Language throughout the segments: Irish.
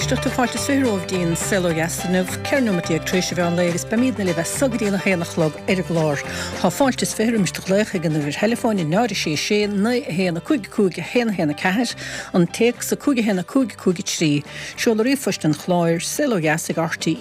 Géisteach fáilte suúh dín selóheastanmh cearnúmatí tríise bhean légus be míad na le bheith sagadína héanachlog ar glár. Tá fáilte féimiiste lécha gan bhir telefónní náiri sé na héanana cúige héna ceir an teach sa cúige héna cúige trí. Seola riomhfuist an chláir selóheasig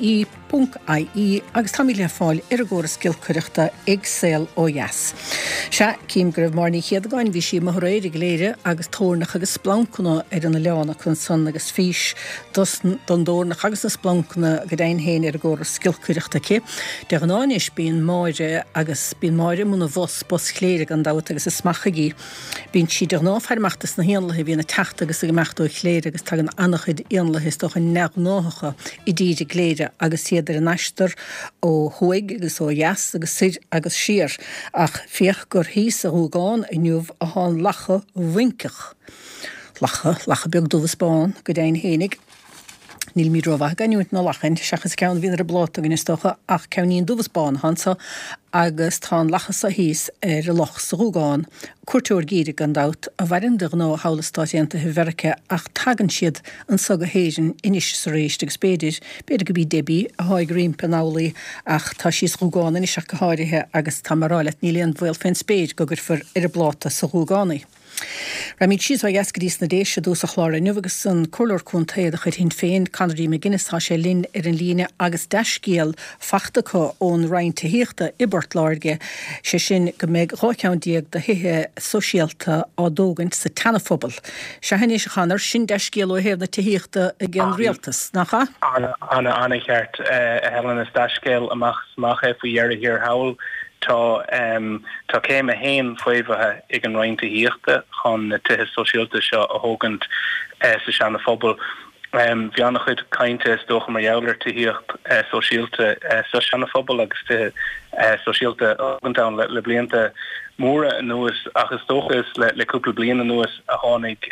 RTE.ie agus tá le fáil ar agóra scilcuireachta ag sel ó Yes. Se cím go raibh marní chéad gáin bhí sí mothréir léire agus tónach agus splancanna ar an leánna chun san agus fís don dórnach agus na splancanna go daon héin ar agóra scilcuireachta ché. De an áis bíon máire agus bíon máire múna bhos bos chléire an dáta agus is smachagaí. Bín siad ar náfhairmachtas na héanlathe bhína teachta agus a mechtú chléire agus tag an annachid éanlathe doch an neagnácha i ddíide léire agus idir an eistar ó thuig agus ó Yes agus siad agus siar ach fioch gur hís a thugáin inniuh a tháin lacha winkach. Lacha beag dúh Spáin go daon hénig. Níl mí roimh ganúint na lachan, seachas ceann bhíonar a bláta gan istocha ach ceanníon dúh Spáin hansa agus tá lachas a híos ar a loch sa rúgáin. Cuirteúir gíide gan dat a bharin de ná hálastáisianta Vercha ach tagan siad an sag a héisin inis sa réist agus beidir go bí debí a háig rím penálaí ach tá síos rúgáin in seach go háirithe agus tá marála nílíon bhfuil féin spéid go gur fir ar a bláta sa rúgánaí. Ramid síos bhaid escadís na déise dús a chláir nuagus san choir chun taad a chuid hin féin Conradí McGuinness tá sé linn ar an líne agus deiscéal fachtacha ón Ryan Tahiachta Ibert láirge sé sin go méid ráceandiaag de hithe sosialta á dógant sa tanafobal. Se henné se chanar sin deiscéal ó héamh na Tahiachta a gin rialtas, nachcha? Anna cheart Helen is deiscéal amach smacha faoi dhearr hir hawl. Tá céim a héin foiimhethe ag an Ryan Tahiachta chun na tuthe sosialta seo a thógant sa seanna phobal. Bhí annach chuid cainte dócha mar jouler Tahiacht sosialta sa seanna phobal agus tuthe sosialta agantán le blianta móra nuas agus dóchas le cúpla bliana nuas a tháinig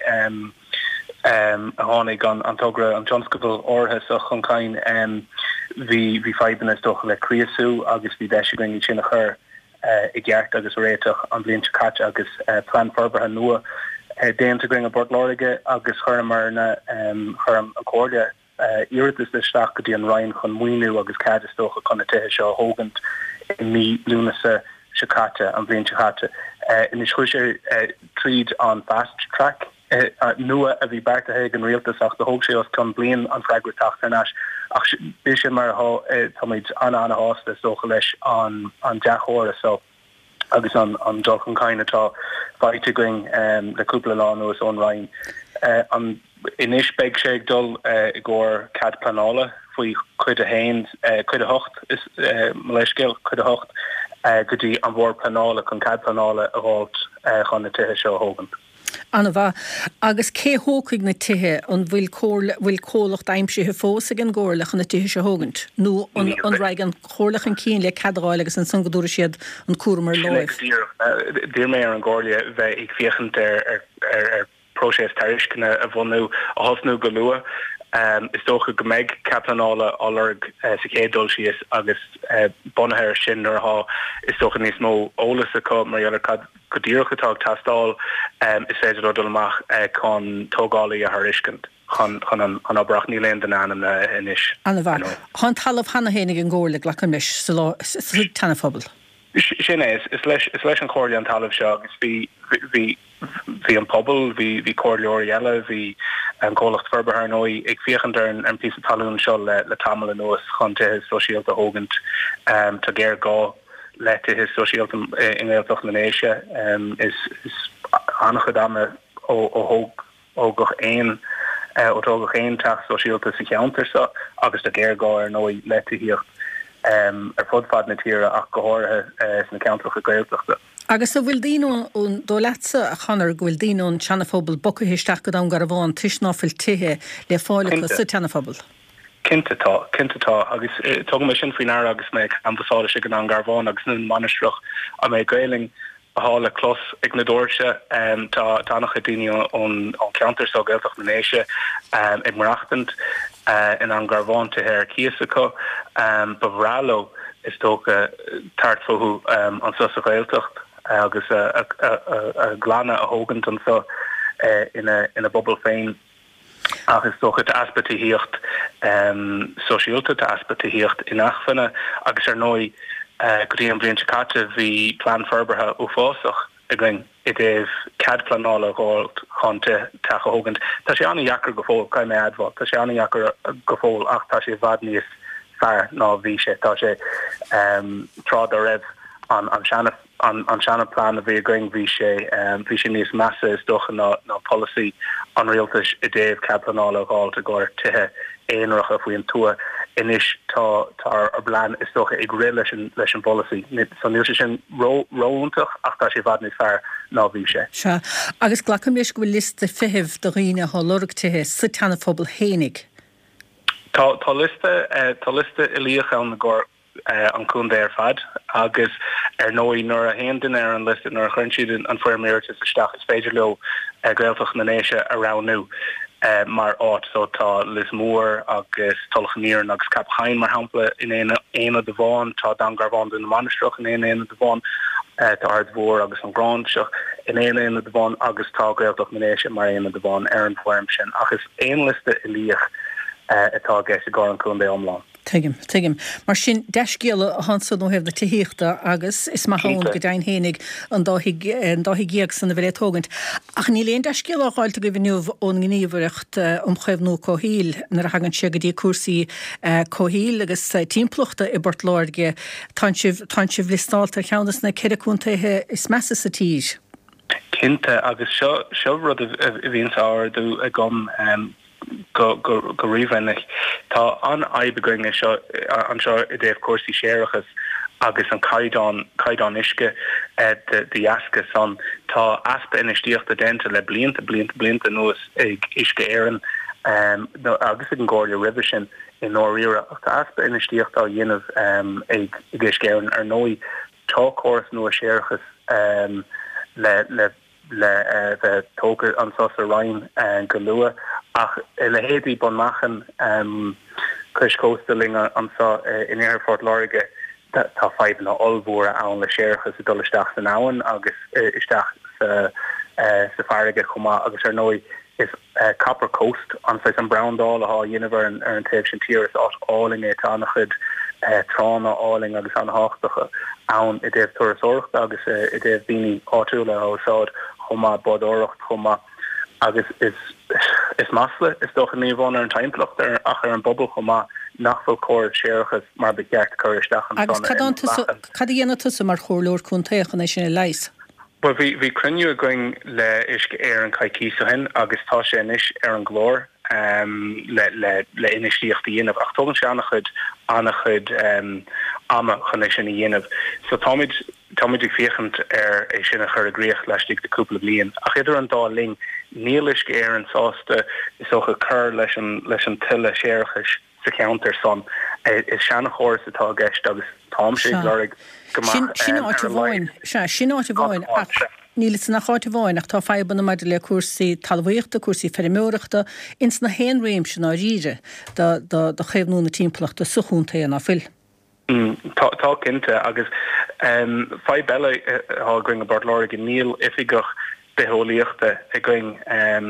an togra an Johnscoville orthe sa chuncain hí feiban is dócha le críasú agus bhí deise going í sin a chur i gceart agus réiteach an blianta caite agus plan forbartha nua déanta going a Bord Láirige agus chur marna chur an cóide iiritas le staach go dtí an Ryan chun muoinú agus cad is dócha chun na tuthe seo thógant i mí lúnasa se caite an blianta caite. In is chuir sé tríd an fast track nua a bhí bartathe an rialtas ach de thóg sé os chun blian an freigra tachtarnas ach bí sé mar táid anna hásta socha leis an deachóra so agus an dochan caine atá baite going leúpla lá nuas ón Ryan. An inis beag sé dul i gcóir cad planála faoi chuid a héin chuid a hocht is leiscéil chuid a hocht go dtí an bhór planála chun cad planála a bháilt chun na tuthe seo thógant. Anna bha, agus cé hócaigh na tuthe an bhfuil cólacht aimsithe fós ag an ggóirlach an na tuthe se thógant. Nó an raig an chórlach an cín le cadáil agus an sangadúra siad an cuaramar láimh. Dír mé ar an ggóirlia bheith ag fiechant ar prósés tariscina a bhhanú a hosnú go lua. Is dócha go méid caplanála álarg sa chédul síos agus bonathe sin ar is dócha níos mó ólas a có mar dhealar go dtíorchatá tastáil is féidir dul amach chun tógálaí a thuriscint chun an obrach ní léon den anam inis. Anna bha, chun talamh hana hénig an ggóirla le an leis sa tanafobal. Sin is leis an cóirla an talamh seo agus bhí an pobl, bhí cóirleoir eile, bhí an cólacht forbartha nói ag fiochan ar an pí talún seo le tamil nuas chun tuthe sosialta thógant tá géir gá le tuthe sosialta ingéaltach na Éise is annach dama ó tógach éin teach sosialta sa cheantar sa agus tá géir gá ar nói le tuíocht ar fudfad na tíre ach go háirithe na ceantracha gaeltachta. Agus a bhfuil dín ón dó leatsa a chanar bhfuil dín ón teanafobal bocahisteach go an gar bháin tuisnáfuil tuthe le fáilecha sa teanafobal. Cinntatá agus tugam me sin faoin agus méid ambasála sig an gar bháin agus nun manistrach a méid gailing a hála clos ag na dóirse tá nach a daine ón ceantar sa gaeltach na Éise ag marachtant in an gar bháin tuthe ar cíasacha ba bhráló is tócha tartfuhu an sa gaeltacht agus a glána a hógant an so in a bubble féin agus stocha de aspecte hiocht sosialte de aspecte hiocht in achfanne agus noi Graham Brinch Kate vi plan ferberha o fósoch again it is cad planala gold chante tachogent ta sé an jacker gefol kai me advot ta sé an jacker gefol ach ta sé vadnies far na vi sé ta sé trod a rev an Shanna plan a vi going vi sé nís massa is doch na policy an realtas a Dave cad planala gold to go te éonrach a faoin tua inis tá ar blan is toch ag ré leis an policy san níl sin róntaach ach tá sé bhadní fear ná bhí sé. Se agus glacham leis go bhfuil liste fihibh do riine há lorugtithe sa tanafobal hénig. Tá liste ilíoch an na gcóir an cúndéir fad agus nóí nuair a héan ar an liste nuair a chuann siad an fuairméireachtas isteach is féidir leo gaeltach na néise aráú. Mar áit so tá Lismór agus Tolchaníir agus Cap Hain mar hapla in éana de bháin tá Dan Garvan in na Manistrach in éana de bháin tá Ardmhór agus an Grandseach in éana de bháin agus tá gaeltach na néise mar éana de bháin ar an foiim sin agus éon liste ilíoch atá gceis a gá an chun bé omláin. Tuigim. Mar sin deiscéala a hansa nó hebh na tííochta agus is mar hán go dain hénig an dáhigéag san na bhfuil tógant. Ach ní léon deiscéala áilte go bhniuh ón gníomhaireacht chomhnú cóhíl nar a hagann siad go dtí cuasaí cóhíl agus timpplachta i Bort Láirge tá sibh listáiltar cheannas na ceiricúntaithe is measa sa tíis. Cinnte agus seo rud a bhíon áir dú a gom go rihannig tá an aibegoing an seo I déobh cuasaí séireachas agus an caiidán isce de jaasca san tá aspa inistíochta denta le blianta nuas ag isce éan agus an gáirle river sin in nóíire ach tá aspa inistíochta dhéanamh ag isce éan ar nóí tá choras nua séireachas le tógur an sos a Ryan go lua ach le héadí bon machen Chris Coasteling an sa in Airfort Láirge tá feib na olbhóra an le séirechas a dullisteach san áhan agus isteach sa fearige chumá agus ar nói is Copper Coast an sa an Browndál a dhéanamh ar an taobh sin tíir is áling é tánachid trána áling agus an háachtacha ann I déobh tuairasóireacht agus I déobh daoine áitiúla ósáid chumá bodóireacht chumá agus is masle is doch an níomhán ar an timpplacht ar ach ar an bobbal chumá nachfuil cóir séirechas mar begeart chuiristeach an cad dhéana tusa mar chóirleoir chuntaíochan é sin leis. Well hí cruniú going le isce ar an caiicí so hen agus tá sé inis ar an glór le inistíochtta dhéanamh ach tógann sé annach chud ama chuné sin dhéanamh so táid ag féchant ar é sin a chur a gréoch leistigh de cúpla blion ach idir an dá ling níl isce ar an sásta is socha chur leis an tuile séirechas sa counter son is seanna chóir atá gceist agus tám sé glorig sin áit bháin níl san nach áit bháin ach tá feban na maidir le cuasaí talmhaíochta cuasaí ferimúireachta ins na héan réim sin á ríre do chéimhnú na timplaachta suchúnta an á fil. Tá cinnte agus fe bella á going a Bort Láirge níl ifigoch beholíochta I going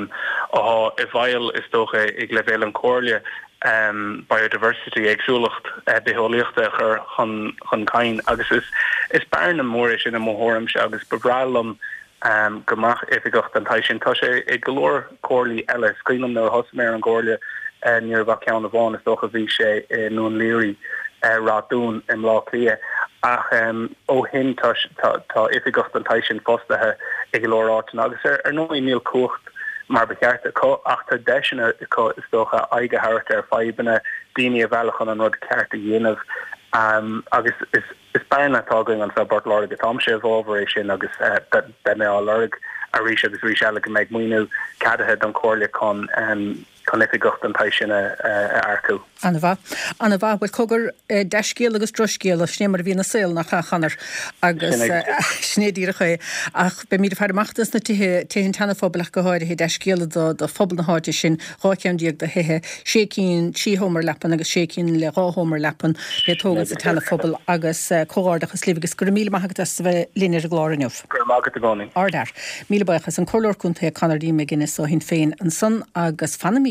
á I bhail is dócha ag le bhéil an cóirle biodiversity agsúlacht beholíochta chur chun cain agus is bearna mór sin a mthóram se agus bebrálum gomach ifigocht an taisin tá sé ag golóir cóirlaí eile scrínom nó hosaméir an gcóirle níor bha ceann a bháin is dócha bhí sé nún léirí ráún im lá lia ach ó hin tá ifigocht an taisin fostathe ag golórátain agus ar nóí níl cuacht mar begearta ach tá deisina is dócha aige hart ar febanna daoine a bhealachan an rud ceart a dhéanamh agus is bearna tágaing an sa Bort Láirge tám sé bhábhar é sin agus mé á Láirg a rí agus rí seala go méid muoinú cadathe an cóirle chun ifigocht an taisin aircú. Anna bhá bhfuil cogur deiscéal agus droscéal snémar bhí na saoil nach chanar agus snédíra chu ach be míad fearmachtas na tuhin tanafóbalach go háir hé deiscéala do fphobal na háide sin ráceann díag de hithe sécín tíhomer lepan agus sécín le ráhomer lepan le tógan sa tanafóbal agus cóárdachas lífagus gur míle maithachtas bheith línear a gláirniuh. Gur mágad a gáning. Ardar míle bachas an choirleorchúnta canardí me Guinness ó hin féin an son agus fanamí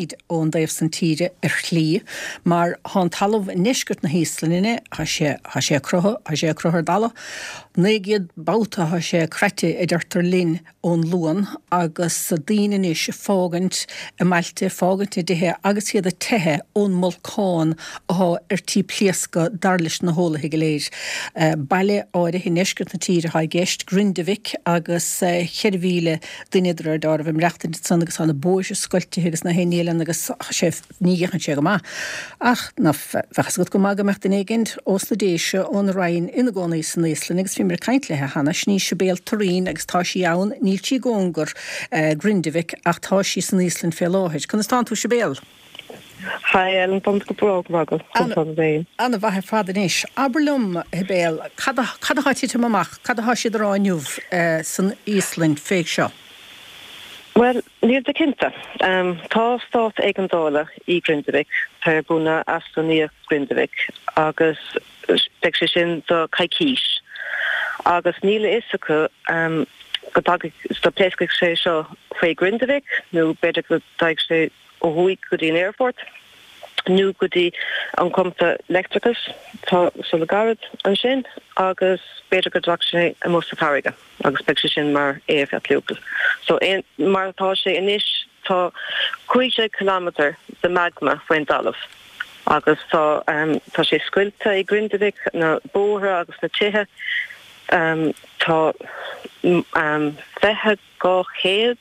tríd ón daobh san tíre chlí, mar há talamh neisgurt na híslanine ha sé cruthar dala, néigiad bauta ha sé crete idirtar linn ón luan agus sa daine is fágant a mailte fágant I dithe agus iad a tethe ón molcáin á tí pliasca darlis na hólathe go léir. Baile áire hí neisgurt na tíre ha gist Grindavik agus cheirhíle duineidir dar bhim reachtain san agus anna bóise scoilte agus na hénéile agus sé níchan sé go má. Ach na bheachas go má gomecht in éigind os na déise ón rain ina gcónaí san Ísland agus fimir caintlethe hana sní se béal Turín agus tá sí ann níl tí góngur Grindavik ach tá sí san Ísland fé láthid. Chun stán tú se béal? Hi, Ellen, bum go brog magel. Anna bhaith fadanis. Aberlum hebéal, cad háiti te mamach, cad háisi ráinniuh san Ísland féig seo? Well, níl de cinnta. Tá stát ag an dála I Grindavik, tar búna astroníoch Grindavik, agus beag sé sin do caicís. Agus níle isacha, go dag sto pléiscaigh sé seo fé Grindavik, nó beidir go daig sé ó huig go dtí an airport, nu go dtí an compta electricus, tá so le garad an sin, agus beidir go drak sé a Mosta Farraige, agus beag sé sin mar éfat leúpil. So mar tá sé inis tá 50 kilometer de magma faoin dalamh, agus tá sé scuilte I Grindavik na bóthra agus na tithe, tá fethe go chéad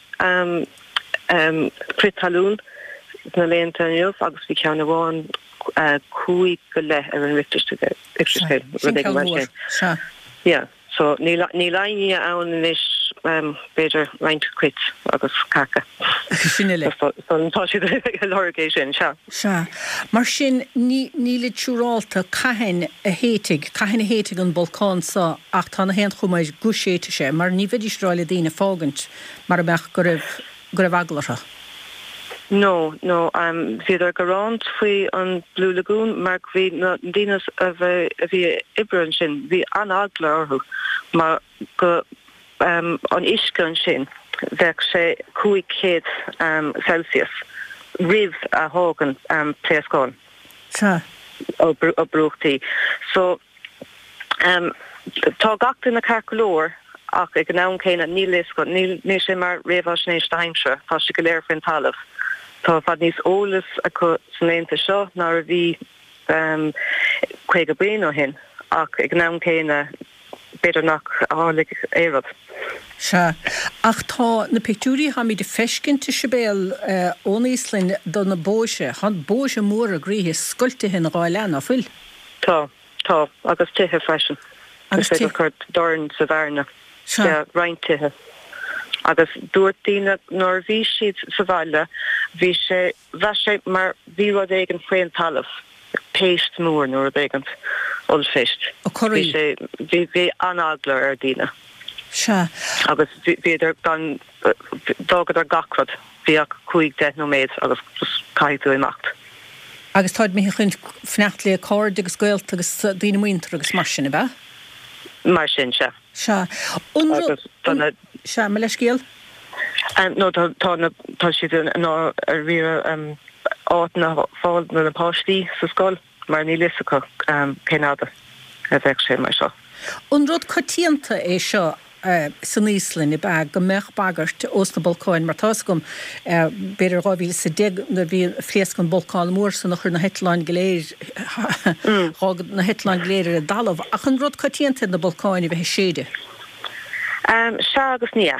Pritalún na léontainniuh agus bhí ceann bháin cúig go le ar an Richter scale. Yeah, so ní lainní ann inis beidir roint cuit agus caca. Sinile. Tá si lorgé sin, se. Mar sin níle túrálta caihin a hétig an bolcán sa ach tá na hen chumáid guséite sé, mar ní bheidir daoine fágant mar a meach go raibh aglartha. No, viidir garant faoi an Blue Lagoon, mar bhí na dínas a bhí ibrean sin, bhí an agla orthu, mar go an iscan sin, bheith sé 500 Celsius, rih a hágan pléascáin. Ó brúchtaí. So, tá gachta na carcolóir, ach ag an nán céine níl sé mar réomh snééis daimse, tá si go léir faoin talamh. Tá fad níos ólas acu san léanta seo nar a bhí chuig a bliain ó hin, ach ag nán céine beidir nach hálaigh éiread. Se. Ach tá na pictúrí ha mí de feiscinnta se béal ón Ísland don na bóise, han bóise mór a gríthe scoilte hin gáilean á fuil? Tá, agus tithe freisin. Agus féidir chuirt doran sa bharna. Reintithe. Agus dúirtíine nóir bhí siad sa bhaile, bhí sé mar bhí rud éigen faoin talamh, péist mór nóir éigent olfeist. Bhí anagla ar díine. Se. Agus bhíidir gan dógad ar gacrad, bhí ach 5-10 nóméid agus caiithú imacht. Agus táid mé chun fneachtlí a cord agus gailt agus dína muintar agus mar sin, ba? Mar sin, se. Se. Se, me leis céal? No, tá si ná ar rire áitna fáil na páistí sa scoil, mar ní lisacha céineada a bheith sé mar seo. An rud cotíanta é seo san Ísland I bag go meach bagart os na bolcáin mar tás gom beidir ráhíle sa na bhí fliescan bolcáin mór san nach chur na hetláin goléir na hetláin goléir a dalamh ach an rud cotíanta na bolcáin I bheith séide. Se agus nia.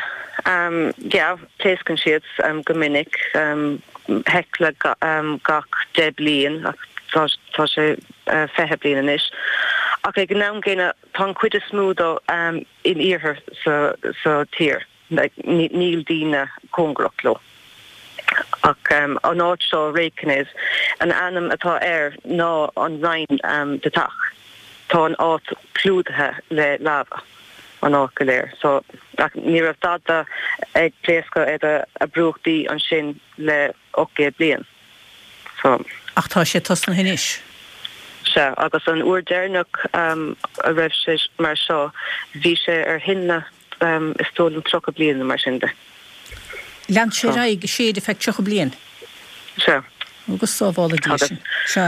Pléiscan siad go minic hecla gach 10 bliain ach tá sé fethe bliain inis. Ach ag gnám géine tá cuid a smúdó in íorthar sa tír, níl dína cóngrach lo. Ach an áit seo réicenéis an anam atá ná an rain de tach. Tá an áit clúdathe le lava. An á go léir. So ní rah dada ag pléasca a brúchtaí an sin le 8 bliain. So ach tá sé tas na hinis. Se agus an uair déirnach a raibh sé mar seo bhí sé ar hinna is tólan 3 bliain mar sin de. Lean sé raig séad feic 3 bliain? Se. agus sábhála dísin. Se.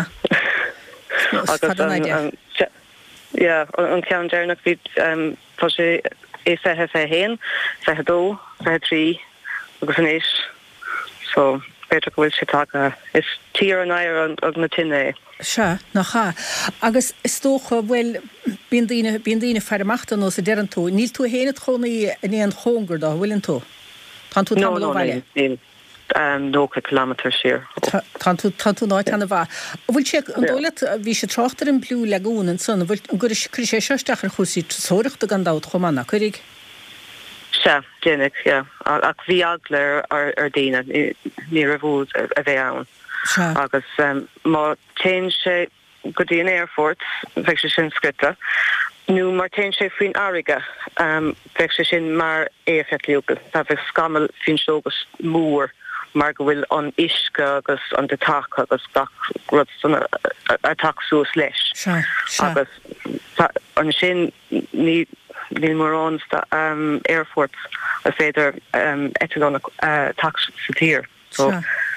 an cean dearnach bhí tá sé é fethe héin, fethe dó, fethe trí agus an éis. So beidir go bhfuil sé take is tíar an air ag na tinné. Se nach cha. Agus is tócha bhfuil bíon daoine fearachta nó sa dean tú. Níl tú héanana chonaí in éon chóngur dá bhfuiln tú. Tá tú tam bhile. 9 kilometers siar. Tá tú náid anna bha. Bhfuil sé an dóla bhí sé trochttar an blú leún an son bhfuil gur sé seisteachar chusí sóireachta an dát chomanna chuig. Se dénig ach bhí aglair ar daine ní a bhúd a bheith ann. Agus má te sé go dtíon airfort bheith sé sin scrita. Nu mar te sé faoin aige bheith sé sin mar éfetliúgal. Tá bheith scamal fin sógus mór mar go bhfuil an isce agus an de take agus rud a taxús leis. Agus an sin ní marrán airfort a féidir etalónna tax sa tír. So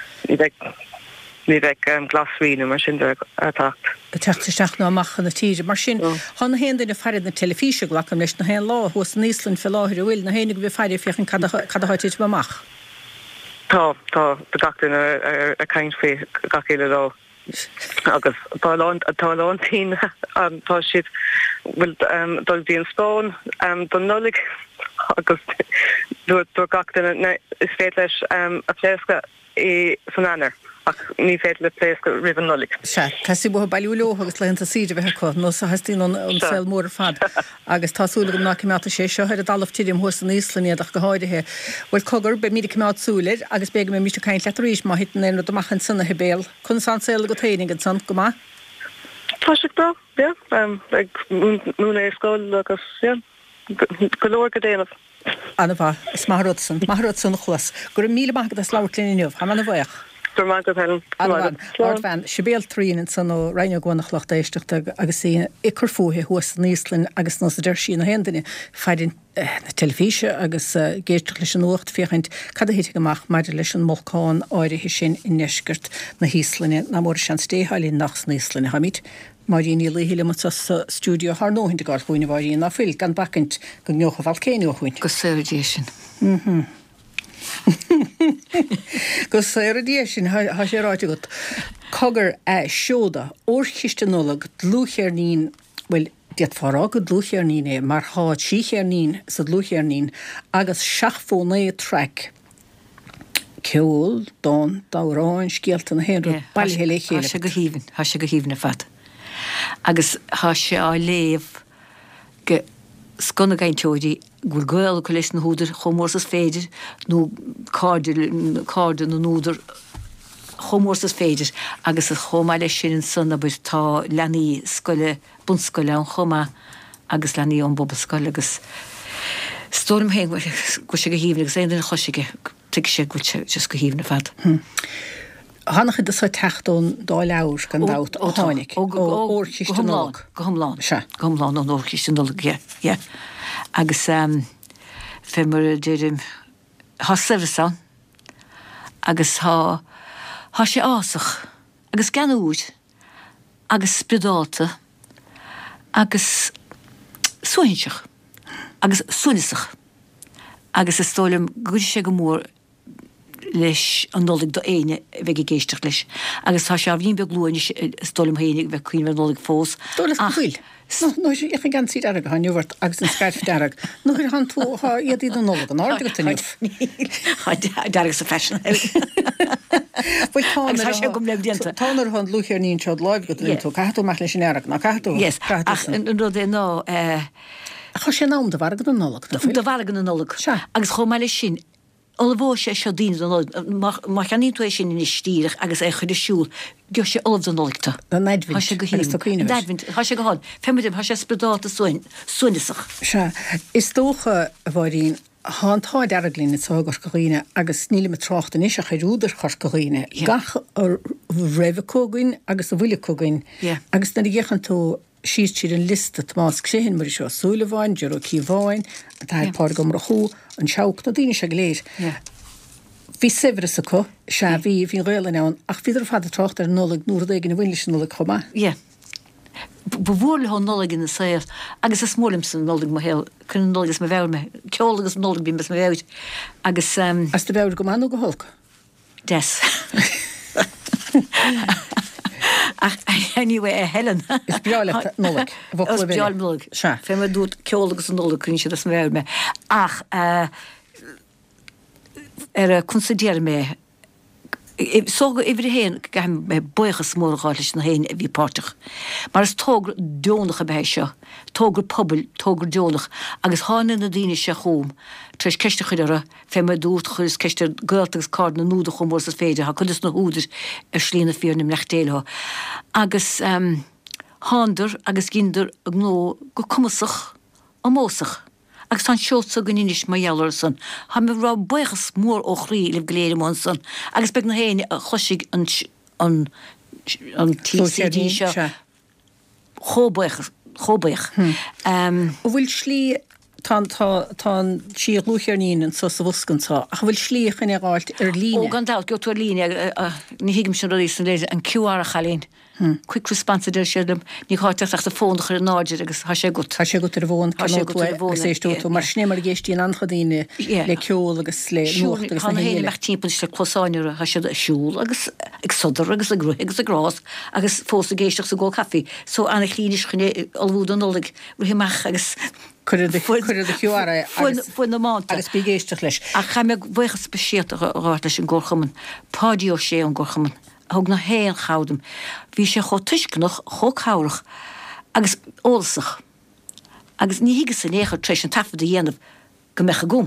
ní bheith glasríú mar sin tacht. Teachtasteach ná amachchan na tíre mar sin hána héan na ferid na telefíse glacham leis na héan lá hús na Ísland fel láthir bhfuil na héananig bh feidir fiochan cadaáid amach. Tá gachtain a caiin fé gacéile lá. Agus tálántí tá siad bhfuil dul bhí an Spáin don nolig agus dúir gachtain is féit leis a pléasca i san anar. Ach ní féit le pléasca rih an nolig. Se, tá si bh bailúló agus leanta síidir bheith chu, nó sa hastín an fel mór fad. Agus tásúla go ná cimata sé seo ar a dalamhtíidim hús an Íslandíad ach go háidethe. Bhfuil cogur be míad cimát súlir agus beag mé míiste caiint le ríis má hitan éanú amachchan sanna hebéal. Chun san saola go taoing an san go má? Tá sé bra, múna éiscáil agus go leir go déanamh. Anna bha, is Maharodson chlas. Gur míle maigad a sláirlín inniuh, ha manna bhaach. Lord Sibéal trín san ó reinine gánach lecht éisteachta agus é icur fóthe thuas an Ísland agus nó a deir sin na hendaine feidir na telefíse agus géisteach leis an ucht féchaint cad a héite goach maidir leis an molcáin áirithe sin in neisgurt na Íslandine na mór sean stéhalín nach na Íslandine hamid. Marín í léhéile mu sa stúdio th nóhinnta gáil chuoine bhaíon na fil gan bacint go neocha bhil chuin. Go séirdéisisin. Go séirdé sin ha sé ráite go cogur seoda orchistenolog dlúchéarnín bhfuil diaad farrá go dlúchéarnín é mar háid síchéarnín sa dlúchéarnín agus seachfónaí track ceol, dán, dáráin, scialta na héanú bailhéile chéile. Tá sé go híhann a fad. Agus há sé á léamh go scona gainteóidí gur gail go leis na húdar chomórsas féidir nó cáda na núdar chomórsas féidir agus a chomá leis sin an sanna buir tá leanaí scoile bunscoile an chomá agus leanaí an bob scoile agus storm héin go sé go híomh agus éidir choisiige tu sé go just go híomh na fad. Hannach de sa techtón dá leabhar gan dát ótáinnig óorchistenolog. Go thomláin an óorchistenolog, yeah. Agus fémar déirim há servisan agus há sé ásach agus ganúid agus spredáta agus suinseach agus sunisach agus is tólim go sé go mór leis an nolig do éine bheith géisteach leis. Agus tá sé bhíon beag glúin stolim hénig bheith cuioin bheith nolig fós. Dólas go chuil. No sé ich gan síd arag han jovart agus an skyf darag. No han tú iad an nolig an áde go tanniu. Darag sa fashion. Bhil tánar han lúchéarnín seod live go tú caitú meach leis sin arag na caitú. Yes, ach an rud é ná chu sé nám de bhargad an nolig. De bhargad an nolig. Agus chomá leis sin Olbhó sé seo dín má chaní tú sin in stíirech agus é chuidir siúl go sé olbh an noligta. Neidvin. Tá sé go háin. Femidim tá sé spredáta suinnisach. Se, is tócha a bhín hátáid araglín tágur goghine agus sníle me trachtan is a chuúidir chur goghine. Gach ar réhcógain agus a bhuiilecógain agus na ggéchan tú síos tír an listat más chéhin mar seo súlaháin, dear ó cíháin, a tá pár gom rochú, an seach na daine se léir. Bhí sibhras acu se bhí hín réile nán ach bhíidir fad a trocht ar nóla nuair éigen na bhhuiile nóla chumá. Ie. Bhórla há nóla in na saoh, agus is smólim san nóla mo héil chun nólagus me bheh me, ceolagus nóla bí me bhéid agus As de bheh go manú go holca? des. Anyway, Helen. Is beála nóla. Is beála nóla. Fé me dút ceolagus nóla chun se as me bheh me. Ach, considéir me sóga ibre héin gaim me buchas mórgáis na héin bhí páirteach. Mar is tógur dúnach a bheit seo, tógur pobl, tógur dúnach, agus hána na daine se chóm, treis ceiste chuidir fé me dút chuis ceiste gaaltagus card na núda chum mór sa féidir, ha chudas na húdir ar slína fíornim lechtéile. Agus hándar agus gindir ag nó go cumasach a mósach. Agus tá seotsa gan inis mai ealar san. Ha me rá buchas mór ó chrí le gléir món san. Agus beg na héine a chosig an TCD seo. Chóbuch. Bhfuil slí tá si lúcharnín so sa bhuscantá. A bhfuil slíoch in aráilt ar líne. Ó gan dát go tú líne ní hiigim sin rééis san léidir an QR a chalín. Quick response idir sédum, ní háteach a fónach ar náidir agus ha sé gut. Tá sé gut ar bhin séú mar snémar géistí an anchadaíine le ceol agus le nucht agus na héile mecht timp se closáinú ha sé siúl agus ag sodar agus a grú agus a grás agus fós a géisteach sa ggó caí, so anna chlínis chunne alhúd an nólig ruhiach agus chuir de chuara fu na má agus bigéisteach leis. A cha me bhuichas beisiach ará leis an ggóchaman, pádío sé an ggóchaman. Hog na héan chaudum. Bhí sé cho tuiscnach, cho cáirech, agus ólsach. Agus ní higus san échar treis an tafad a dhéanamh go mecha gom.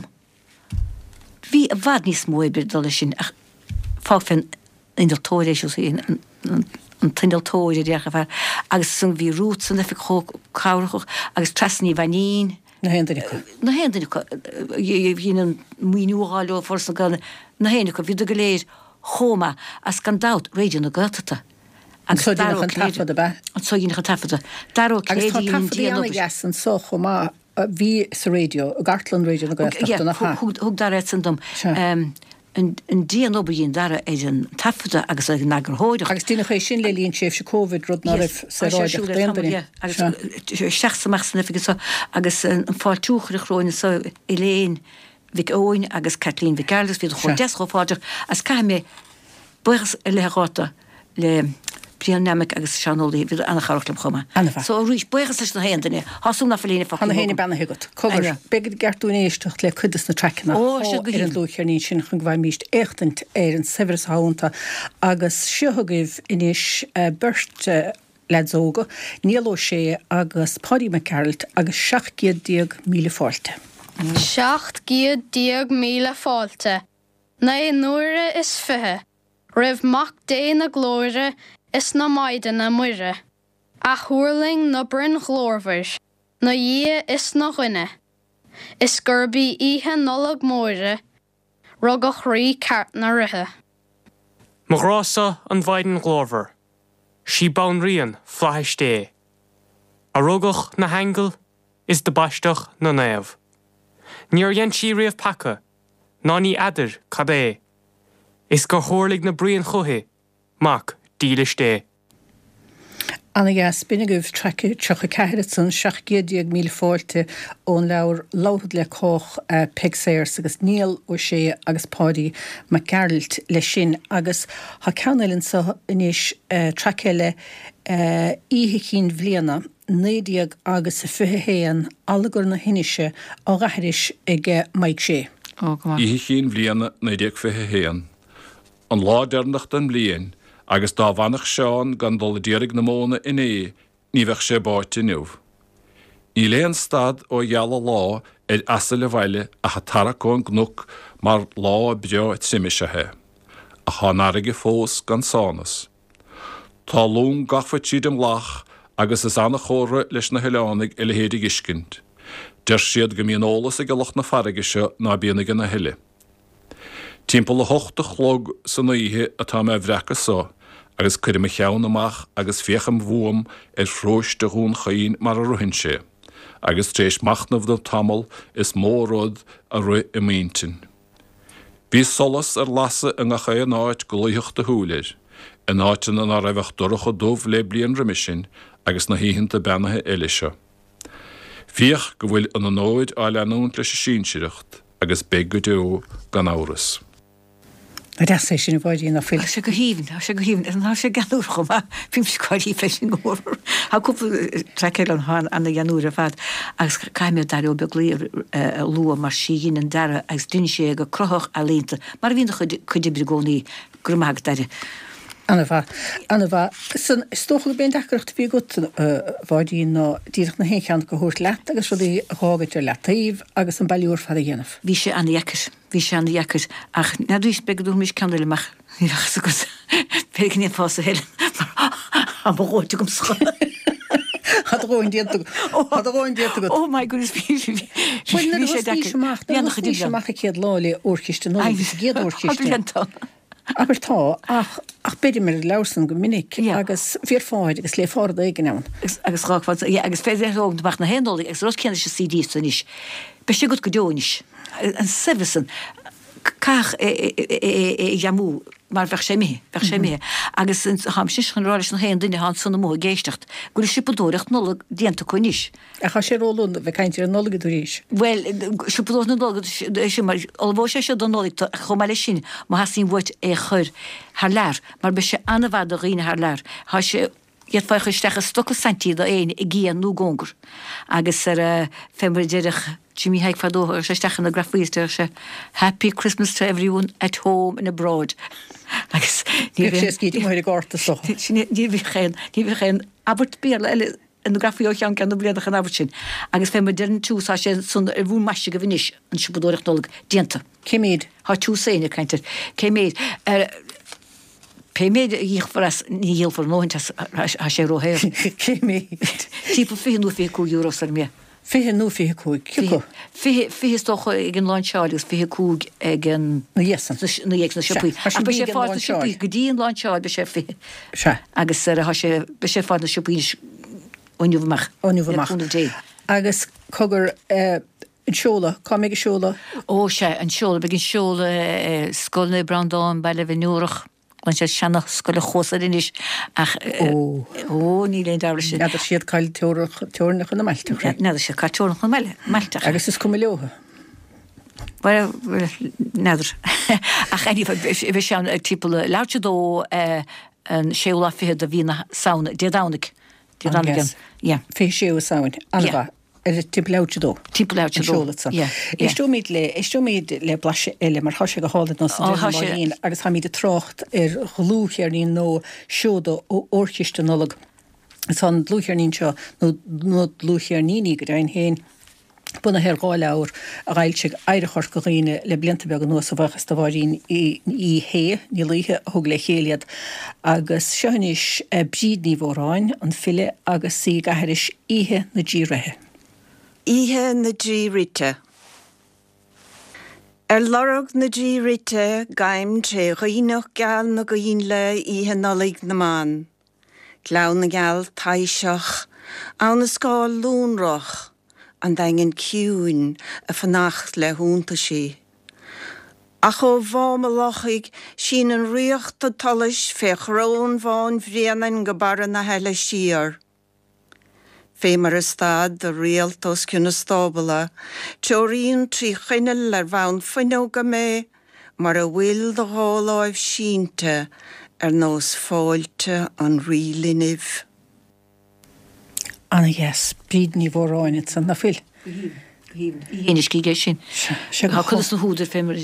Bhí a bhd níos móibir dal sin ach fáfin indaltóiréis an tindaltóir deach a bhar, agus san bhí rút san efik cho cáirech, agus trasní bhanín. Na héandacha. Na héandacha. Hín an muoúáilú forsa gan na héandacha, bhí do go léir choma as gan dát réidir na gatata. An so dínach an tafada ba? An so dínach an tafada. Daró cléidí an díanamh. An so choma bhí sa radio, a Gartland radio na gatata na ha. Hug dar éit san dom. An díanamh hín dara éidir an tafada agus ag nagur hóideach. Agus dínach é sin le líon séf se COVID rud na rih sa ráideach déandaní. Agus seachsamach san efik agus an fáiltúchar a chróinna so iléin Vic Owen agus Kathleen Vicarlis vi cho deschofader as ka me buchas leráta le prianamic agus Chanoli vi an charlam choma. So rí buchas na hendine hasú na felíine fa héine ben hugot. Cover begad gertúnéistecht le chudas na trena an lúcharní sin chun bhaid míist échtant an severas háanta agus siogah inis burst ledóga níló sé agus Paddy McCarroll agus 7,000 fáilte. 7,000 fáilte. Na nuaire is fithe. Rih mac dé na glóire is na maide na muire. A thuirling na bryn glórhairs. Na dhé is na ghuine. Is gurbí ihe nolag móire. Rug a chrí ceart na rithe. Magrása an bhaiden glórhar. Sí bán rian flaithis dé. A rugach na hangel is de baisteach na néamh. Níor dhéan sí riamh pacha, ná ní adidir cad é. Is go chóirligh na bríon chuthaí, mac dílis dé. Anna spinnigh trecha 7,000 fáilte ón leabhar láthad le cóch Pegsaers agus Níl ó sé agus Paddy McCarroll le sin agus ha ceannailinn sa inis treile ihe chin bbliana 9 agus sa fithe héan allagur na hinise á gairis ag Mike sé. Ihe chin bbliana 9 fithe héan. An lá dearnacht an blian agus dá bhanach seán gan dul dírig na móna in ní bheith sé báite nuh. Ní léon stad ó dheala lá asal le bhaile a tara cón gnúc mar lá beo siimisethe, a hánaige fós gan sánas. Tá lún gachfa siad am lach agus is anna chóra leis na heánig le héidir iscint. Der siad go míonolalas a galach na farige seo ná bíanaige na heile. Timppla le 8 chlog san ihe atá me bhreacha só, agus chuir me cheann amach agus fécham bhuam fróiste hún chaín mar a ruhin sé, agus trééis machnamh do tamil is mórród a ru i míntin. Bí solas lasa an a cha náid goíocht a húléir, an áitin an a raibh doracha dómh le blion remission agus na híhinnta benathe eile seo. Fíoch go bhfuil an nóid á leanún leis sínseireacht agus be go deo gan áras. Ras sé sin bhid na fi. Se go hín ná sé ganúr chum fim sáí fesin góir. Tá cúpla treil an háin anna ganúra fad agus caiimime darú be léir lua mar síín an dara agus duine sé go croch a lénta, mar bhíon chudibri gcónaí grumag daire. Anna san stocha ben dacrocht bhí go bhidí ná díach na héchan go thuirt leat agus rudí hágatir letíh agus an bailúr fad a dhéanamh. Bhí sé an dheacair ach nadúis begadú mis candaach íachsa go peganí fása heile an bhóide gom sá. Hadróin diaanta go. Oh my goodness, Bhíach chéad lála orchiste nó géad orchiste. Aber tá ach beidir mar lesan go minic agus fir fáid agus le fáda ag gnán. Agus ráá agus féidirróg bach na hendálaí agus ros cenne se CD sanis. Be sé go go deonis an sevisan cach jamú mar bheh sé mé agus ham si churáis na héan duine han sanna mó géistecht, go sipadóirecht nola déanta chuníis. A cha sé róún bheith caiintear an nóla dúéis. Well, sipadó na nóla mar olbó sé se don nóla chomáile sin má hasín bhid é chur haar leir, mar be sé anhhad a riine haar leir. Tá sé iad fá chuisteach stocha santí a éon i gían nó gongur agus ar fémaridirich Jimmy Haig fadó sé stechan na grafíiste se Happy Christmas to everyone at home and abroad. Agus ní sé scíti mar gáta so. Ní bhí chéin abert béle eile an grafío chean gan bliadach an abert sin. Agus fémaridirn túsá sé sun ar bhún meiste go bhínis an sibadóirecht nóla dianta. Céméad? Tá tú séine caiintear. Céméad Péméid íoch faras ní héal for nóhaint a sé róhéir. Céméid? Típa fiú fé €2 ar mé. Fihe nó fihe cúig. Fihe stocha ag an láinseáil agus fihe cúg ag an na dhéasan na sipaí. Be sé fád na sipaí go dtíon láinseáil be sé fihe. Agus be sé fád na sipaí oniuhach. Agus cogur seola, cá mé seola? Ó sé an seola begin seola scoilna Brandán bailile bh nuach. Lan sé seannach scoile chósa inis ach ní léon dáir sin. Neidir siad cail teornach na meilte. Neidir sé cail teornach na meilte. Agus is cum leotha? Well, neidir. Ach éí bheith sean típla leirte dó an séola fihe a bhína saona déadánig. Fé séú saoin, anha. Tip leute dó. Tip leute dó. Istú míid le blase eile mar thoise go hála nó agus ha míad a trocht glúchéarní nó siúda ó orchiiste nolag. Tá glúchéarnín seo nó glúchéarníní go dain héin buna hir gáil áir a gailse éirichir go riine le blianta beag nó sa bhachas do bhín í hé ní líthe thug le chéaliad agus seanis bríd ní bhráin an file agus sí gairis ihe na ddírathe. Ihe na drí rite. Lorog na drí rite gaim tre roiinoch gal na goin le ihe nolig na man. Glaun na gal taiseach, an na sáil lúnroch, an daingen ciún a fannacht le húnta sí. Ach ó bháma lochaig sin an riocht a talis fe chrón bháin bhríanan go bara na heile sír. Fé mar a stad a réaltos cyn y stóbala, teoríon trí chuinil ar bhain fuinóga mé, mar a bhfuil do háláibh sínte ar nós fáilte an rílinniv. Anna yes, bríd ní bhráin it san na fil. Hénis cí géis sin. Tá chulas na húdar fémar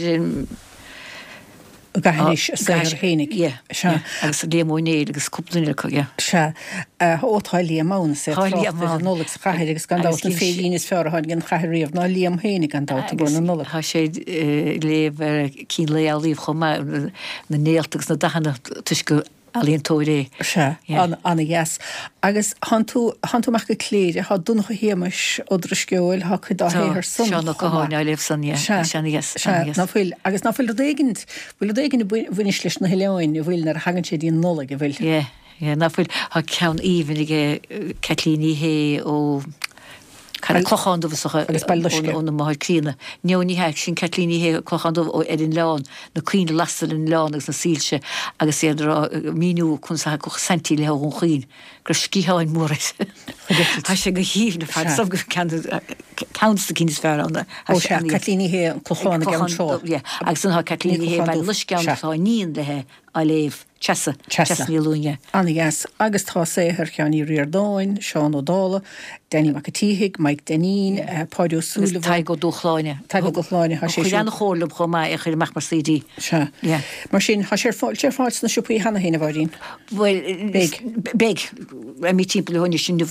Gahanis a hénig. Agus lémónéad agus cúplainir chu. Se ótáil líam mána sé nólagus chair agus gandát na félínis fearhain gan chairíomh ná líam hénig gandát go na nóla. Tá sé léh cí léalíomh chumá na néaltagus na dahanana tuisce alíon tóiré. Se anna yes. Agus han tú meach go cléide há dúnacha héimeis ó drosceúil ha chu dáhéir san. Seanna go háin a léh san nafuil agus nafuil dégint bhfuil dégin bhuinis leis na heáin i bhfuil nar hagan sé díon nóla go bhfuil. nafuil ha ceann íhanige Kathleen hé ó Can clochan agus ón mar cína. Neoní heag sin Catlíní hé clochan ó Edin Lán na cuioine lastal in Lán agus na sílse agus sé míú chun sa go sentí le ón chuoin gur scíáin móris. Tá sé go híomh na fe sab countsta cín fear anna. Catlíní hé clochána gan seo. agus san Catlíní hé bheith lusceanná níon lethe a léh Chesa nílúne. Anigas agus tá séthir cheanní riordáin, Seán O'Dála, Danny McAteague, Mike Deneen, Páidiú Súla. Tá go dúchláine. Tá go dúchláine. Chuanna chólam chumá a chuir meach mar CD. Mar sin sé fáils na siúpaí hena héna bhín. Well, big. Mí timppla hóine sin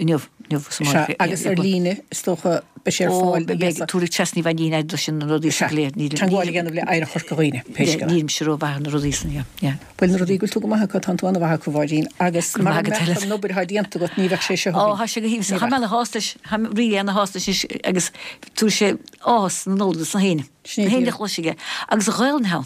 nuh agus ar líne stocha be sé fáil túla chesní bhaíine do sin rodí léad ní. Táháil gan bhfuil aire chorcaíine. Nílim se ro bhna rodísanna. Bhfuil rodígul tú go maitha tanúna bhha go bhín agus nóbir haíanta go níheh sé se. Á sé go híh ha meile hástais rí anna hástais agus tú sé ás na nódas na héine. Héine chluisiige agus a ghilnán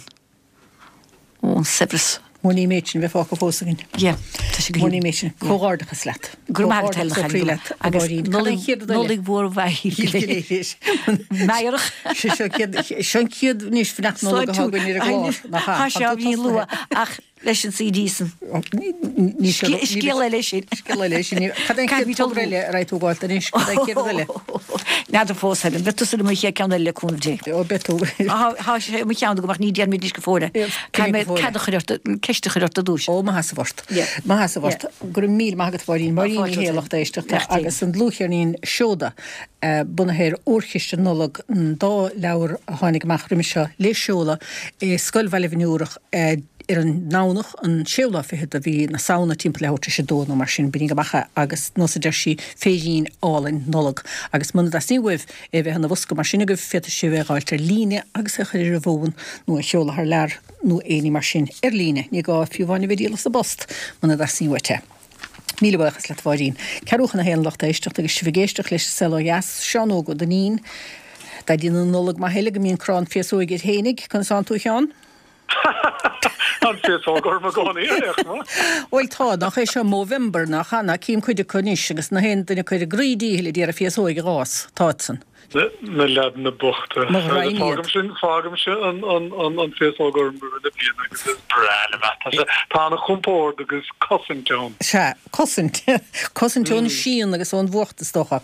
ón sebris. Moní méidsin bheith fá go fósagin. Moní méidsin cóárdachas leat. Gur mar tell agus nólig bhór bhaith Meireach Sean ciad níos fnach nóla go hagann ar a glár. Tá sé bhí lua ach leis an CDsan. Scéal lei sin. Cad an cead tóréile raitú gáilta níos céile. Nád a fósheadin, betu sin mu ché ceanna le cúnaé. Ó betú. Tá sé mu ceanna go mar ní déan mídís go fóra. Ceiste chuirta dúis. Ó má hasahort. Má hasahort gur mí mágad bhín marí héalacht éisteachta agus an lúchearnín seoda bunahéir úrchiiste nolog dá leabhar a tháinig amachrim seo le seola scoilhheile bhíúach ar an nánach an séola fihead a bhí na saona timp leirte sé dó mar sin bunig gobacha agus nó idir si féhín álainn nolog agus muna as níhfuh bheith anna bhosca mar sinna go feta si bheitháilte líne agus a chuir a bhin nó a seola th lear nó éí mar sin ar líne ní gá fiúháinna bhídílas a bost muna as níhte. Míle bachas le bhín. Ceúchan na héan lecht éisteach agus sibhgéisteach leis selo jas seanó go danín da dína nolog má héile go míon crán fiosóigid hénig chun san tú cheán. An fiosógur má gánaí Bhil tá nach é seo Móvember nach chana cím chuide chuníis agus na hen duna chuir a grídíhil dí a fiosóig rás tásan. Na lead na buchta. Fágam sin an fiosógur na blian agus is brele tá na chumpór agus Cosintún. Se Cosintún síon agus ón bhuachta stocha.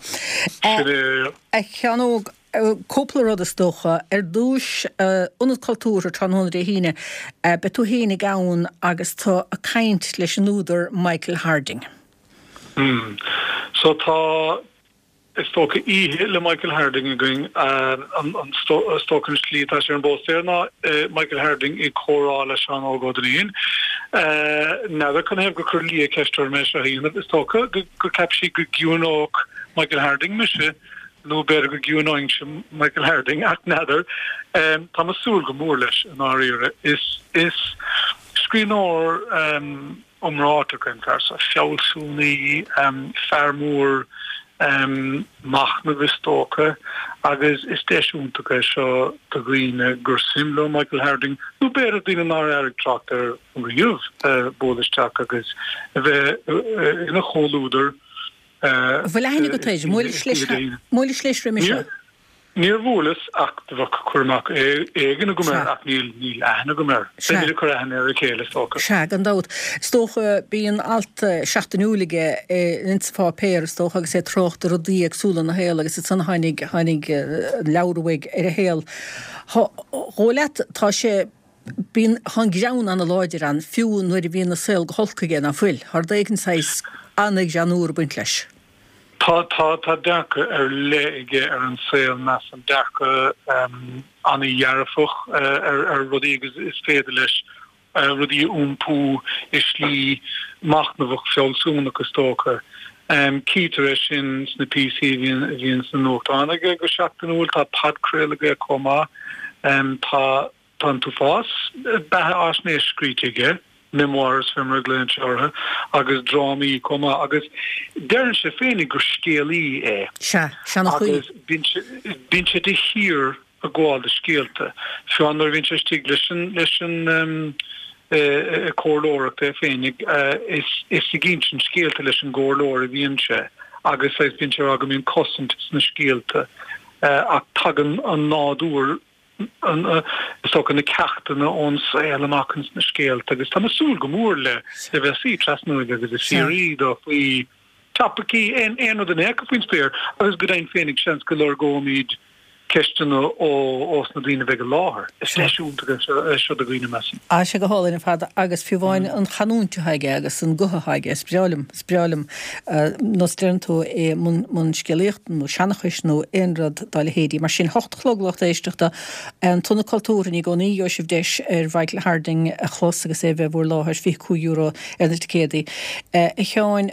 Cheanóg Cópla rud is dócha dúis unad cultúr tróna híine be tú héna gán agus tá a caint leis an údar Michael Harding. So tá is tócha ihe le Michael Harding a going an stócan slí tá sé an bóstéir ná Michael Harding I chórá leis an ágádaíon. Neidir chun hebh go chur lí a ceistúir meis a híanamh is tócha go capsí go giúnóch Michael Harding meise nó beir go giúnáing sem Michael Harding ach neidir tá a súl go mór leis an áíire is scríór omráta gan fer sa fiallsúnaí fearmór machna vistócha agus is déisiúntacha seo do ghuiine gur simló Michael Harding nó beir a dtíine ná airag traachtar an riúh bólisteach agus bheith ina chólúdar Bhfuil aine go téidir móla sléisre me seo. Níor bhlas ach bhah chuach éigen go mar ach níl aithna go mar. Beidir chu aithna ar a chéile tócha. Se an dát. Stócha bíon alt seaachtainúlaige fá péir stócha agus é trocht a rodí agsúla na héal agus san hánig leabharhaig ar a héal. Hólet tá sé bíon hangreann an a láidir an fiún nuair a bhíon na sil go holca gé an fuil. Har d'éigen sais annig Janúr buint leis. Tá decha léige an saoil meas an decha anna dhearfaach rudí agus is féidir leis rudí úmpú is slí machnamhach fiallsúna agus tócha. Cítar sin sna PC bhíon san nóchtána go seachtainúil tá padcréalaige comá tá an tú fás bethe asnéis scríteige. Memoirs from Reglan Shorha, agus drama comma, agus Darren Shafini gur scéalaí agus binse de hir a gháil de scéalta. Fiannar vinse stig leis córlóracht féinnig is i ginsin scéalta leis an górlóra bhíonse. agus éis bin se agam mín cosint na scéalte ach tagan an nádúr so na ceachtainna ón élamachchans na scéalte agus tá súl go mór le bheith sí trasnúid agus a siríd ó faoi tappaí ein o den ekafin speer agus go ein fénig sens go gomid kestene os na dine vege láher. Se de grine messen. A se go hálinn fada agus fiúháin an chanúnte haige agus an goha haige sprealum nostrentó é mun skeléchten nó senachis nó einrad daile hédi mar sin 8 chloglacht éisteachta an tunna kultúrin í goní jo sif deis Weikle Harding a chlos agus é bheith bhór láhars fi €2 de cédi. Cheáin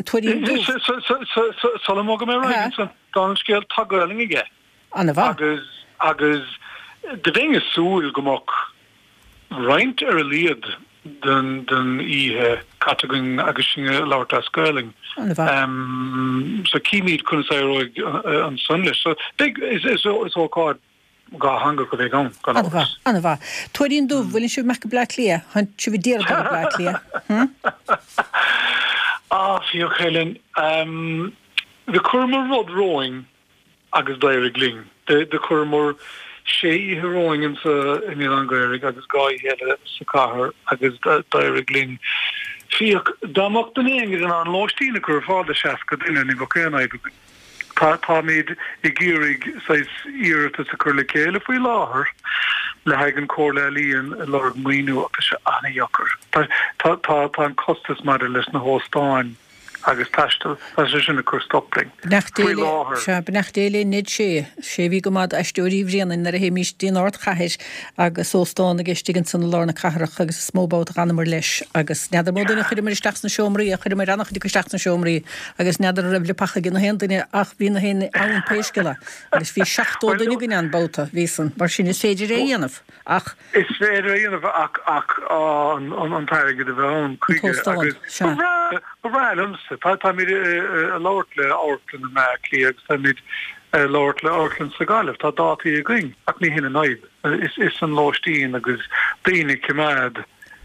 Sal mo me ra dan skeel tagling ige. Agus de dinge soel gemak reint a lied den ihe kategin agishinge lauta skuling. So kimid kun say an sunle. So big is all called ga hanger go gang. Anva. Torin do will you make black lia? Han vi der black lia. Fio Helen. The Kurma rod rowing agus Dairigling. The Kurmor sé rowing in Angairig agus guy hele sakar agus Dairigling. Fio damak den engel an lostine kur father shaska dinner ni gokena tá mid I gírig sais íirta sa chur le céile faoi láthair le hagan cóla líon lord muoinú agus se anna jochar. Tá an costas mar leis na hóstáin agus taistal tá sé sinna chur stopling. Benachtéile nid sé bhí go mad eistúí bhríanana ar a héimiis dín áirt chahéis agus óstáin a geistigann san lána caharach agus smóbát ganamar leis agus neadar módúna chuidir mar isteach na seomraí a chuidir mar annach chuidir isteach na seomraí agus neadar a bhile pacha gin na hendaine ach bhí na hen ann péiscile agus bhí 7 duine gin an báta vísan mar sin is féidir é dhéanamh ach. Is féidir é dhéanamh ach an tairige de bheith chuige agus bhráilm tá mí a láirt le áirtlan na meachlí agus tá míid láirt le áirtlan sa gáileh tá dátaí a gring ach ní hinna naib is an láistíín agus daoine cimad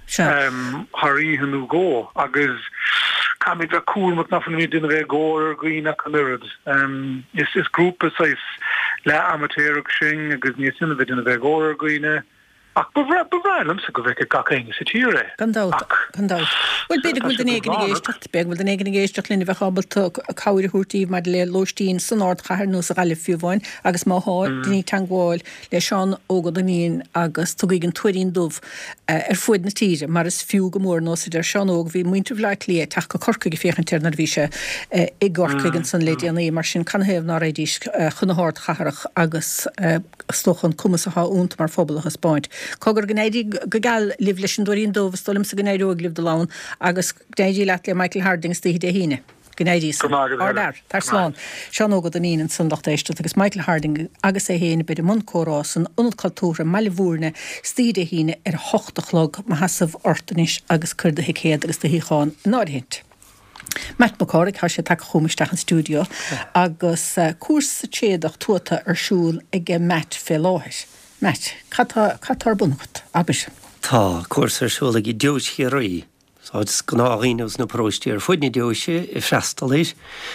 haríhanú gó agus camid a coolmat na fan mí duna bheith góir gghine an nuad. Is grúpa sais le amatéireach sin agus níos sinna bheith duna bheith góir gghine ach bhráilm sa go bheith gachéine sa tíre. Gandát. Well beidir go den éigen géistecht beg den éigen géistecht lenne bheith chabalta cáir thuirtíí mar le lóistíín san áirt chahar nó a gaile fiúháin agus má háil duní tangáil le seán ógad aníon agus tugaigh an tuirín dubh fuid na tíre mar is fiú go mór nó idir seán óg bhí muinteamh le lé teach go corca go féchan tearnar bhí se I gorcaigh san léidiranaí mar sin canhéamh ná réidís chunathirt chaharach agus stochan cumas a únt mar fphobal a Spáint. Cogur gnéidí go gal libh leis an dúirín dubh stolim sa gnéidú glibh de lán agus gnéidí leat le Michael Harding stíhi de híine. Gnéidí ardar, tar slán. Seán ógad an íon sundacht éiste agus Michael Harding agus é héine beidir mun córás an unadcultúra meilehúrne stíide híine 8 chlog ma hasamh ortanis agus curda hicéad agus de híáin náirhint. Matt McCorrick har sé take chumisteach an stúdio agus cuasa chéadach tuata siúl ige Matt fé láthir. Matt, catar bunnacht, abis. Tá cuasa siúla i deos chiaí. Sáid gnáínos na próistíar fuidna deise I freistalís.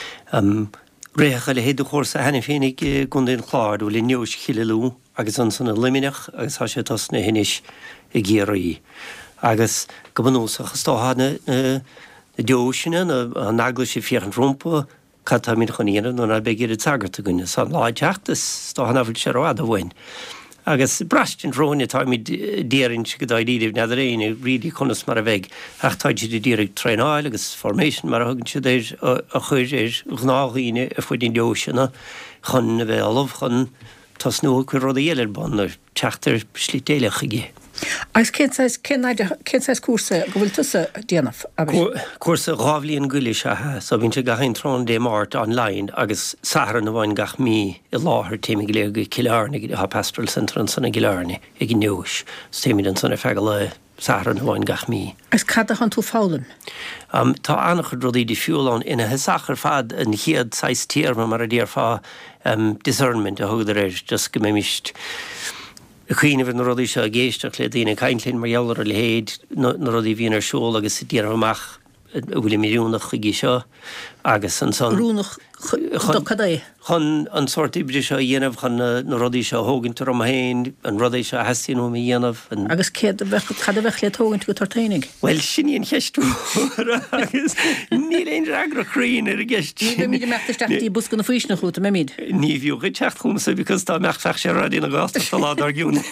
Récha le héadú chósa hena fénig gundén chláirú le neos chiileú agus an sanna limineach agus há sé tas na hinis I ggéirí. Agus go banúsach stáhanna na deosine an nagla sé fiochan rompa catá mín chuíanana nó na begéad tagart a gunne san láideachtas stáhanna bhfuil sé rád a bhain. Agus brastin rónne tá mi déirinn go daidíh neidir réine ridí chunas mar a bheith ach táid si dírig treináil agus formation mar hagann si éis a chuir gnághíine a fuidín deosina chun na bheith alamh chun tas nó chu rud a dhéilir ban teachtar slítéileach igé. Agus cénsáis cuasa go bhfuil tusa déanamh? Cuasa rábhlíonn guile sethe, so bhín sé gachain trán dé mát online agus saharan na bhain gach mí I láthair téimi go léir go Killarney ha Pastoral Centre an sanna Killarney ag neis, téimi an sanna fegal le saharan na bhain gach mí. Agus cad an tú fálam? Tá annach rudí de fiúlán ina hesachar fad an chiad 6 tíarma mar a déar fá discernment a thugad éis, just go méimiist chuoine bhí na rudí se a géisteach le daoine caiintlinn mar geallar a lehéad na rudí bhíonar seoil agus I ddíar amach bhfuil milliúnach chuigí seo agus an son. Rúnach cadé. Chun an sort ibri seo dhéanamh chun na rodí seo hógantar am héin, an rodí seo heíú mí dhéanamh. Agus cad a bheith le tógann go tartainig? Well, sin cheistú agus ní léon agrarín ar a gist. Ní mí meachtaí bus go na faoisna chuúta mé míid. Ní bhíú go techt chumsa because tá meach fech sé radína gásta talá ar gúna.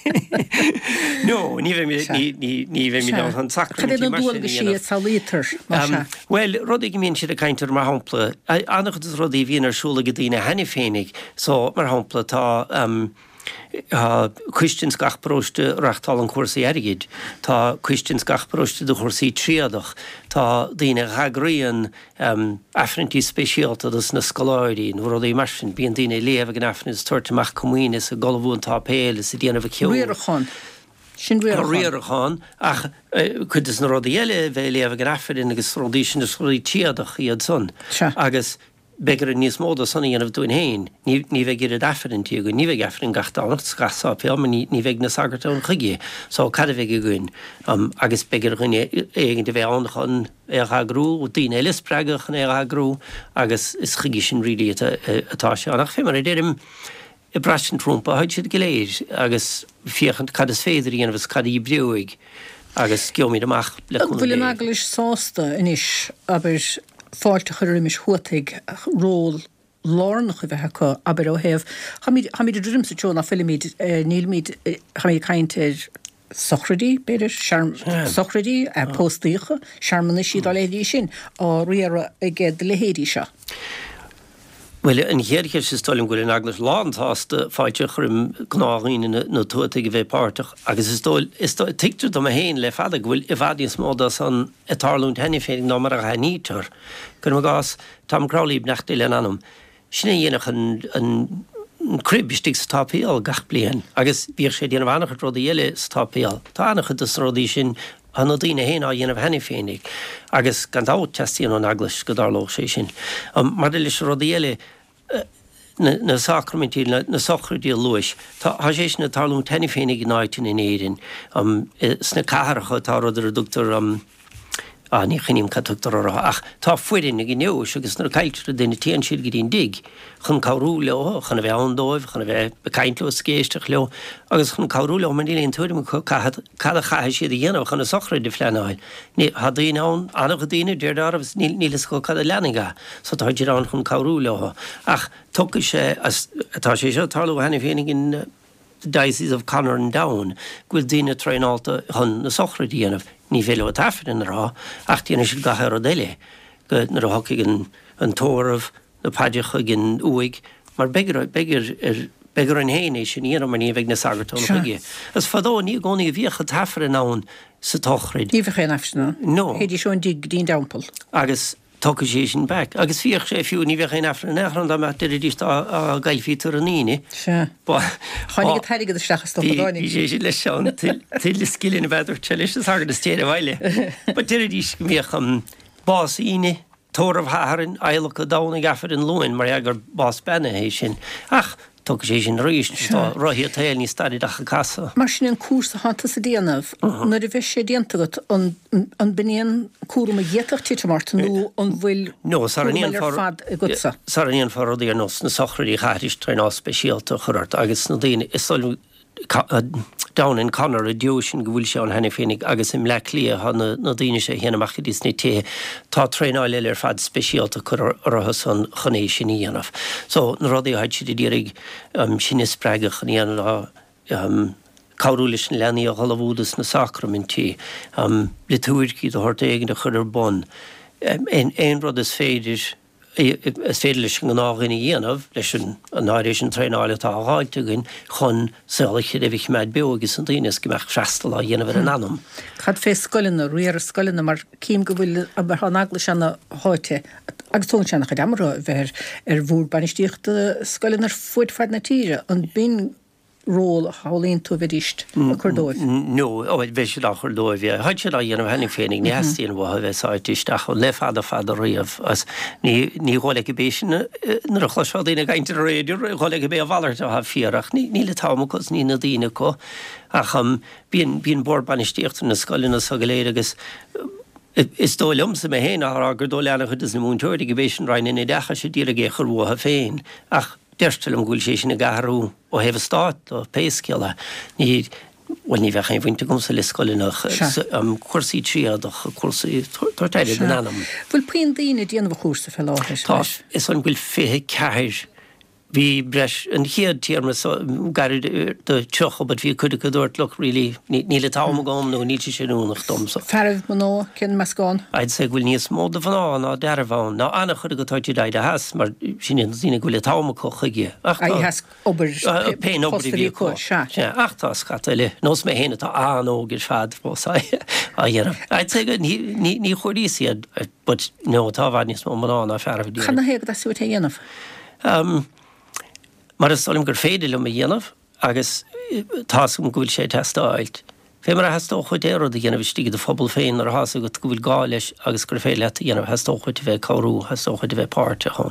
No, ní bheith mí an sacr. Chad an dúil go siad salítar. Well, rodí go mín siad a caiintear mar hampla. Annach is rodí bhíon arsúla go dtíine henne fénig, so mar hampla tá cuistin gachpróiste rachtal an cuasaí airgid, tá cuistin gachpróiste do chósaí tríadach, tá dtíine chagraíon afrintí speisialta das na scoláirí, nó rodí marsin, bíon dtíine léamh gan afrintis tuairteach commuínis a golbhún tá péil is a dhéanamh ceú. Riarachán. Sin riarachán ach chud is na rodí eile bheith léamh gan afrin agus rodí sin is rodí tíadach iad son. Agus begur níos móda sanna dhéanamh dúin héin, ní bheith gur aferin tí go ní bheith aferin gachtánacht gasá pe ní bheith na sagartá an chuigi, so cad bheith goin agus begur rinne éigen de bheith annachan agrú ó dtíine eile spregach an agrú agus is chuigi sin rilí atá se annach fé mar déirim i brasin trúmpa haid siad goléir agus fiachant cad is féidir dhéanamh cad í breúig agus geomíid amach le chun. Bhfuil an aglis sásta inis aber fáilte chuirimis chuataigh ról lárnach a bheitcha aber ó heh. Hamid a drimsa tjóna filmid nílmid hamid caintir sochradí, beidir sochradí a postícha, searmanna siad a lédí sin á riara a ged le hédí se. Well, an héirchir sé stolim goil an aglas láántásta fáilte chum gnáíine na tuataigh bheith páirteach, agus is tiicú do a héin le fada bhfuil i bhadíon smódas an etálún henni féing ná mar a hanítar, gur me gás tam crálíb nachtaí le anm. Sinna dhéanach an cribistig stápéal gach blian, agus bír sé déanamh annachad rodí eile stápéal. Tá annachad is rodí sin an dtíine héna dhéanamh henni féinnig, agus gan dá testíon an aglas go dálóch sé sin. Mar de leis rodí eile na sacramentí na sochradí luis, tá sé na talún tenni féinnig náitin in éirin, sna cáracha tá ruidir a dútar ní chinim catútar ach tá fuirin ag neu agus nar caiiltre duna tían siad go dtíon dig chun cabhrú leo chuna bheith andóibh chuna bheith becaintló scéisteach leo agus chun cabhrú leo man íon tuairim cad a chaithe siad a dhéanamh chuna sochraid de fleáil. Ní ha daon ann annach a daine déirdarmh nílas go cad a leanaga, so tá idir an chun cabhrú leo ach tucha sé atá sé seo talú hena féinnig in Diocese of Conor and Down, gwil dina treinalta hon na sochra díanamh, ní féile a tafirin rá, ach díana siad gachar o déile, go nar a hoci an tóramh, na padiach gin uig, mar begur an héine sin íanam mar ní bheith na sagartón chuigi. As fadó ní gcónaí bhíocha tafirin nán sa tochraid. Ní bheith afsna? No. Héidir seo an dig dín dampel. Agus tucha sé sin back. Agus fíoch sé fiú ní bheith afrin nechran da me deirdíist a gailfítar an íine. Se. Cháinnig a teirigad a slechas tó bhdáinnig. Bhí sé le seán til skillin a beidir telis a sagad a stéad a bhaile. Ba deirdíist méoch an bás íine, tóramh háharin, eileach a dána gafar an luin, mar agur bás bena hééis sin. Ach, tucha sé sin ríist, roií a tail ní stadiad a casa. Mar sin an cús a hananta sa déanamh, nar a bheith sé déantagat an binion cúrum a dhéach títamart nó an bhfuil fad a gutsa. Sar aníon far rodí ar nos na sochraí cháirist trein spéisialta churart, agus na daine is down in Conor a dúsin go bhfuil se an hena féinnig agus im le lia na daine sé héanamach dís ní té tá tréáil eile ar fad speisialta chur orthas an chonéis sin íanamh. So na rodí haid siad dírig sin is spregach an íanamh cabhrúla sin leanaí a ghalabhúdas na sacramentí, liturgí do thart éigen de chur ar bon. Ein rud is féidir leis an ághine dhéanamh leis an áiréis an tréáile tá áilte gin chun saoalacha a bhíh meid beogus an daine go meach freistal a dhéanamh an anam. Chad fé scoilena riar scoilena mar cím go bhfuil aber an agla sena háite agus tón sena chud amra bheith ar bhúr banistíochta scoilena fuid fad na tíre an bin ról hálíonn tú bheitist a chudóibh? No, bheith sé a chudóibh. Haid sé a dhéanamh hennig féinnig ní heíon bhtha bheith sáitisteach le fada riamh as ní ghála go béisina nar a chluisádaína gaiinte réidir ghála go bé a bhhaart a fiarach ní le támachas ní na daine có ach bíon bor banistíochtta na scoilena sa go léir agus Is dó lumsa mé héna agur dó lena chud is na múntóir go bhééis an rein in decha sé díra gé churútha féin ach deirtal am gúil sé sin na garú ó heh stát ó péisceala ní bhfuil ní bheith bhainte gom sa liscoilinach cuasaí tríadach cuasaí tuairteide den anam. Bhfuil puon daoine déanamh chósa fel láthir. Tá is an bhfuil fithe ceir hí breis an chiad tíarma garid de tucha, but hí chuide go dúirt loch rilí níle táma gom nó níte sinúnach domsa. Ferh man nó cin meascáin? I'd say bhfuil níos móda fanán ná dearbháin ná anna chuide go táide daide has mar sin sína bhfuil táma chuige. Has obair pein obair bhí achtá scata le nós mé héna tá anógur fad bóá a dhéanam. I'd say ní chuirí siad, but nó tá bhhaid níos mó manán a ferh dí. Chana héag a suúta dhéanamh? Mar is solim gur féidir le dhéanamh agus tásum gohfuil sé testáilt. Fé mar a heastócha déad a dhéanamh stíigh de fphobal féin ar hása go gohfuil gá leis agus gur fé le dhéanamh heastócha bheith choú heastócha bheith páirte chun.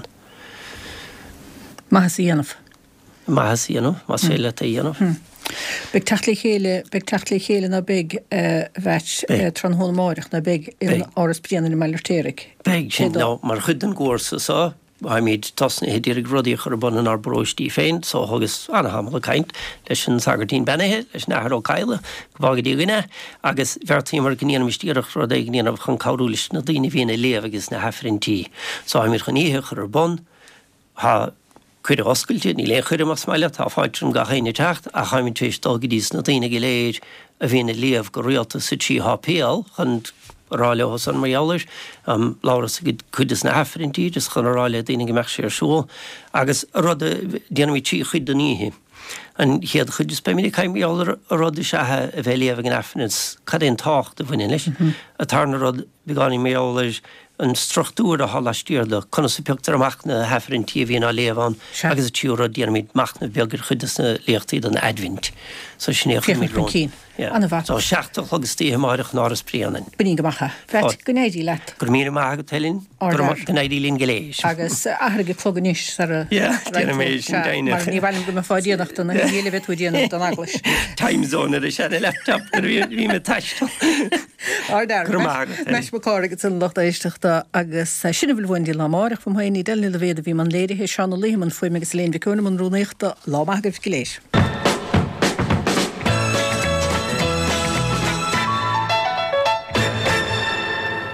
Maithas dhéanamh? Maithas dhéanamh, más fé le dhéanamh. Beg tatla chéile na big bheit tronhón máireach na big in áras bliana na meilirtéiric. Beg sin ná mar chud an gcósa sá. I míid tasna héidir grodí chu ban an arbróistí féin, so agus anhamla kaint leis an sagartín benethe leis nehar ó caiile bhagad íine agus bheirtíí mar gníanam istíireach rud é gníanamh chun cabúlis na daoine bhíonna léamh agus na hefrintí. So ha mír chuníhe chu bon ha chuide oscailte ní le chuide mas meile tá fáitim ga chéine techt a chaimid tuéis dulgadís na daoine go léir a bhíonna léamh go rialta sa tí HPL chun ráile hos an maiáir láras chuidas na hefrintí is chun ráile daoine meach sé arsúil agus rud déanamí tí chuid don níhé. An héad chuidir pe minic caiimíáir a rud sethe a bheith léamh an efnis cadéon tácht a bhaine leis a tarna rud beáí méáir an struchtúr a hallastúr le chuna sa peachtar amach na hefrintí bhíon á léamháin agus a tíúra déanamid machna beagur chuidas na léochtaí an advint. So sinné cín. Anna bhat. So seachtach agus tíhe máireach náras príanan. Buní go macha. Feit go néidí leit. Gur mír mága telinn, gur néidí lín goléis. Agus athraige pluganíis ar a... Mar ní bhaim go me fáidíanaachta na héile bheith díanamh don aglas. Time zone ar a sé laptop gur bhí me taiiste. Gur mága. Meis mo cáige san lochta éisteachta agus sinna bhfuil bhaindí lá máireach fum haoí delna le bhéad a bhí man léirithe seánna léman foiime agus léon bhí cúna man rúnaíochta lá mágah goléis.